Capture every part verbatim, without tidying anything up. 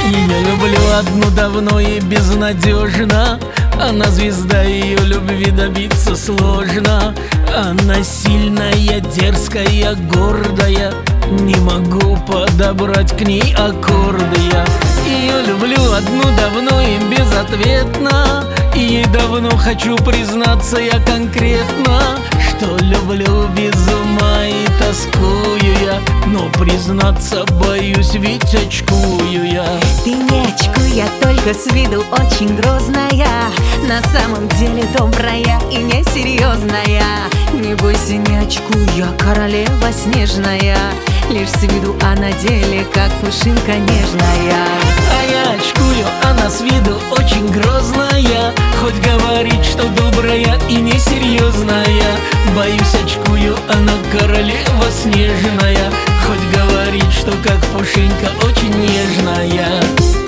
Я люблю одну давно и безнадежно. Она звезда, ее любви добиться сложно. Она сильная, дерзкая, гордая. Не могу подобрать к ней аккорды я. Ее люблю одну давно и безответно. И ей давно хочу признаться я конкретно, что люблю без ума и тоскую я. Но признаться боюсь, ведь очкую я. Ты не очкуй, я только с виду очень грозная. На самом деле добрая и несерьезная. Не бойся, не очкуй, я королева снежная. Лишь с виду, а на деле как пушинка нежная. А я очкую, она с виду очень грозная. Хоть говорит, что добрая и несерьезная. Боюсь, очкую, она королева снежная. Хоть говорит, что как пушинка очень нежная.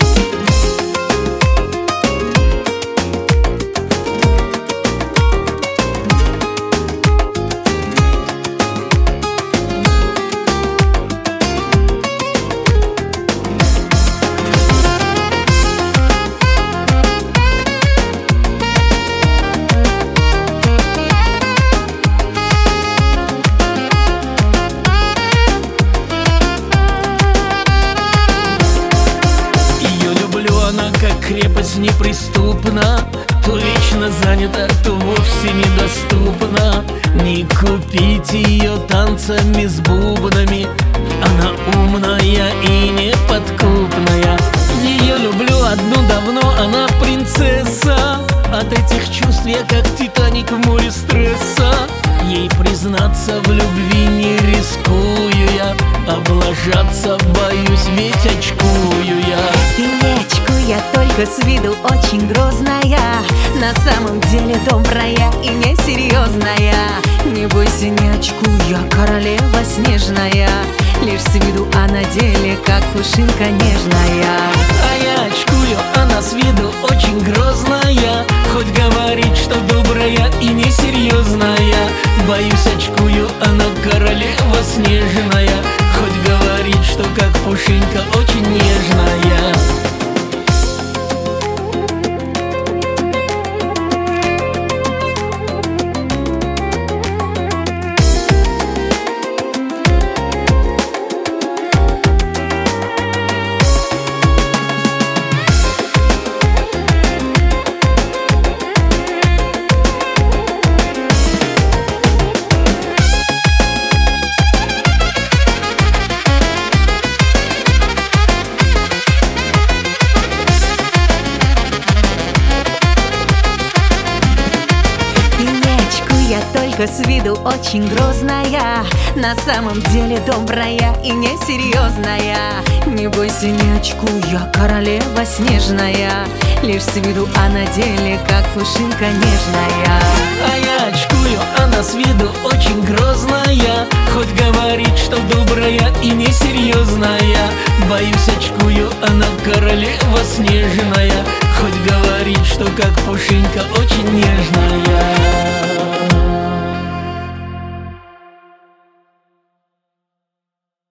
Она как крепость неприступна. То вечно занята, то вовсе недоступна. Не купить ее танцами с бубнами. Она умная и неподкупная. Ее люблю одну давно, она принцесса. От этих чувств я как Титаник в море стресса. Ей признаться в любви не рискую я. Облажаться боюсь, ведь очкую я. Ты не очкуй, я только с виду очень грозная. На самом деле добрая и несерьезная. Не бойся, не очкуй, я королева снежная. Лишь с виду, а на деле как пушинка нежная. А я очкую, она с виду очень грозная. Хоть говорит, что добрая и несерьезная. Боюсь, очкую, она королева снежная. Хоть говорит, что как пушинка очень нежная. Я только с виду очень грозная. На самом деле добрая и несерьезная. Не бойся, не очкуй, я королева снежная. Лишь с виду, а на деле как пушинка нежная. А я очкую, она с виду очень грозная. Хоть говорит, что добрая и несерьезная. Боюсь, очкую, она королева снежная. Хоть говорит, что как пушинка очень нежная.